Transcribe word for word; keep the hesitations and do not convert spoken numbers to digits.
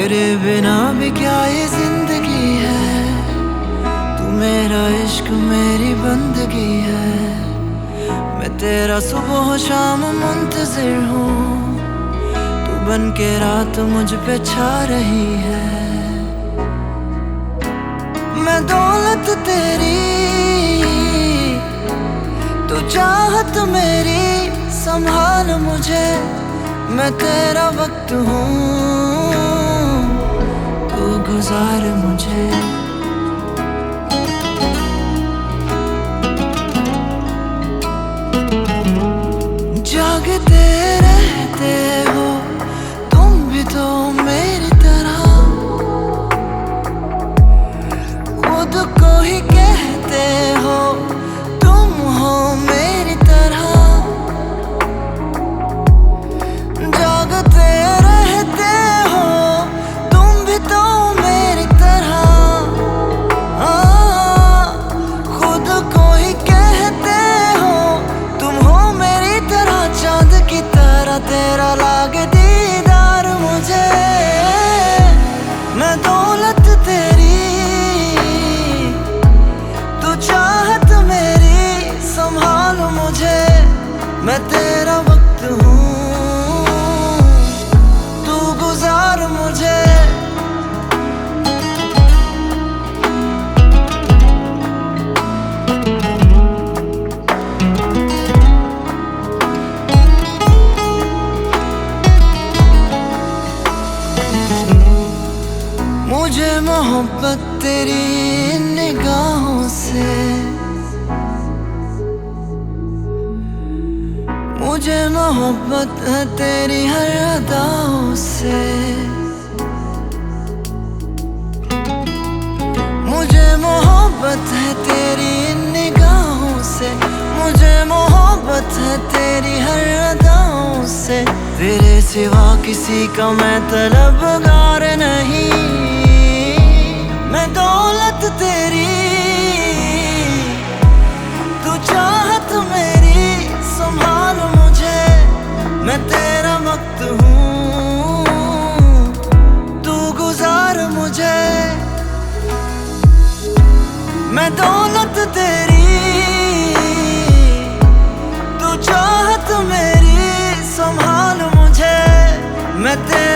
तेरे बिना भी क्या ये जिंदगी है, तू मेरा इश्क मेरी बंदगी है। मैं तेरा सुबह शाम मुंतजिर हूँ, तू बन के रात मुझ पे छा रही है। मैं दौलत तेरी, तू चाहत मेरी, संभाल मुझे, मैं तेरा वक्त हूँ, तू गुजार मुझे। जागते रहते हो तुम भी तो मेरी तरह, खुद को ही कहते हो तुम हो मेरी तरह। जागते रहते हो तुम भी तो मेरी तरह, हाँ, खुद को ही कहते हो तुम हो मेरी तरह। चांद की तरह तेरा लागे दीदार मुझे, मैं दौलत तेरी, तू चाहत मेरी, संभाल मुझे, मैं तेरा वक्त हूँ, तू गुजार मुझे। मुझे मोहब्बत तेरी निगाहों से, मुझे मोहब्बत है तेरी हर अदाओं से। मुझे मोहब्बत है तेरी निगाहों से, मुझे मोहब्बत है तेरी हर अदाओं से। तेरे सिवा किसी का मैं तलबगार नहीं, मैं दौलत तेरी, तू चाहत मेरी, संभाल मुझे, मैं तेरा वक्त हूँ, तू गुजार मुझे। मैं दौलत तेरी, तू चाहत मेरी, संभाल मुझे, मैं तेरा